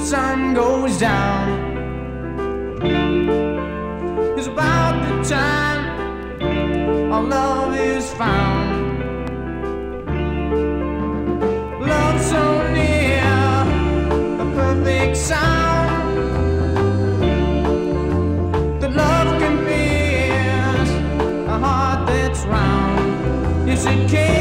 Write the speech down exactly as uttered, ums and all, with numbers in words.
sun goes down is about the time our love is found. Love so near, a perfect sound, that love can pierce a heart that's round. Yes, it can.